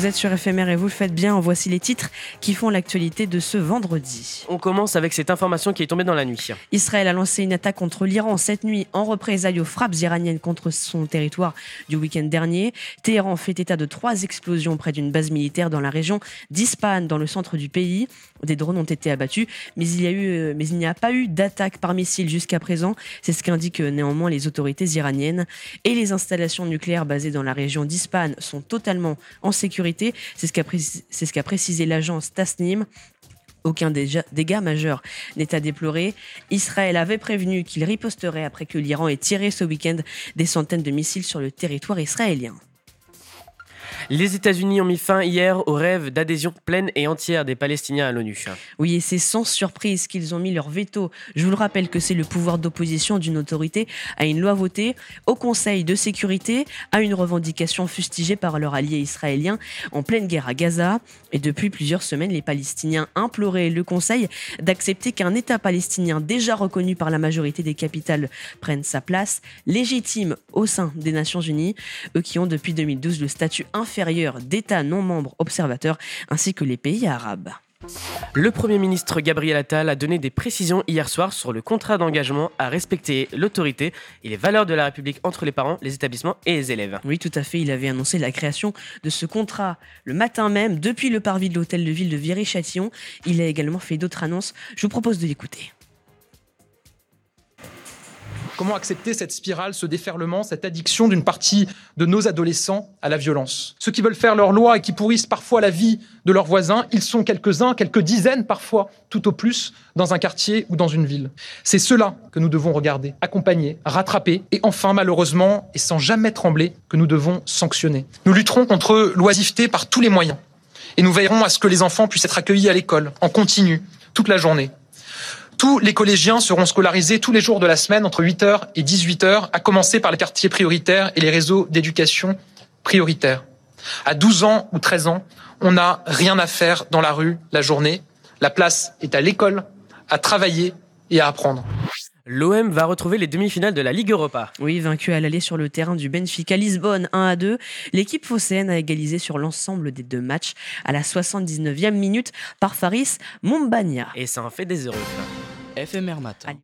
Vous êtes sur FMR et vous le faites bien. Voici les titres qui font l'actualité de ce vendredi. On commence avec cette information qui est tombée dans la nuit. Israël a lancé une attaque contre l'Iran cette nuit en représailles aux frappes iraniennes contre son territoire du week-end dernier. Téhéran fait état de 3 explosions près d'une base militaire dans la région d'Ispahan, dans le centre du pays. Des drones ont été abattus, mais il n'y a pas eu d'attaque par missile jusqu'à présent. C'est ce qu'indiquent néanmoins les autorités iraniennes. Et les installations nucléaires basées dans la région d'Ispahan sont totalement en sécurité. C'est ce qu'a précisé l'agence Tasnim. Aucun dégât majeur n'est à déplorer. Israël avait prévenu qu'il riposterait après que l'Iran ait tiré ce week-end des centaines de missiles sur le territoire israélien. Les États-Unis ont mis fin hier au rêve d'adhésion pleine et entière des Palestiniens à l'ONU. Oui, et c'est sans surprise qu'ils ont mis leur veto. Je vous le rappelle que c'est le pouvoir d'opposition d'une autorité à une loi votée au Conseil de sécurité, à une revendication fustigée par leur allié israélien en pleine guerre à Gaza. Et depuis plusieurs semaines, les Palestiniens imploraient le Conseil d'accepter qu'un État palestinien déjà reconnu par la majorité des capitales prenne sa place, légitime au sein des Nations Unies, eux qui ont depuis 2012 le statut inférieur d'États non membres observateurs, ainsi que les pays arabes. Le Premier ministre Gabriel Attal a donné des précisions hier soir sur le contrat d'engagement à respecter l'autorité et les valeurs de la République entre les parents, les établissements et les élèves. Oui, tout à fait. Il avait annoncé la création de ce contrat le matin même, depuis le parvis de l'hôtel de ville de Viry-Châtillon. Il a également fait d'autres annonces. Je vous propose de l'écouter. Comment accepter cette spirale, ce déferlement, cette addiction d'une partie de nos adolescents à la violence? Ceux qui veulent faire leur loi et qui pourrissent parfois la vie de leurs voisins, ils sont quelques-uns, quelques dizaines parfois, tout au plus, dans un quartier ou dans une ville. C'est ceux-là que nous devons regarder, accompagner, rattraper et enfin, malheureusement, et sans jamais trembler, que nous devons sanctionner. Nous lutterons contre l'oisiveté par tous les moyens et nous veillerons à ce que les enfants puissent être accueillis à l'école, en continu, toute la journée. Tous les collégiens seront scolarisés tous les jours de la semaine entre 8h et 18h, à commencer par les quartiers prioritaires et les réseaux d'éducation prioritaires. À 12 ans ou 13 ans, on n'a rien à faire dans la rue la journée. La place est à l'école, à travailler et à apprendre. L'OM va retrouver les demi-finales de la Ligue Europa. Oui, vaincu à l'aller sur le terrain du Benfica Lisbonne 1-2, l'équipe phocéenne a égalisé sur l'ensemble des 2 matchs à la 79e minute par Faris Mumbagna. Et ça en fait des heureux. FMR Matin.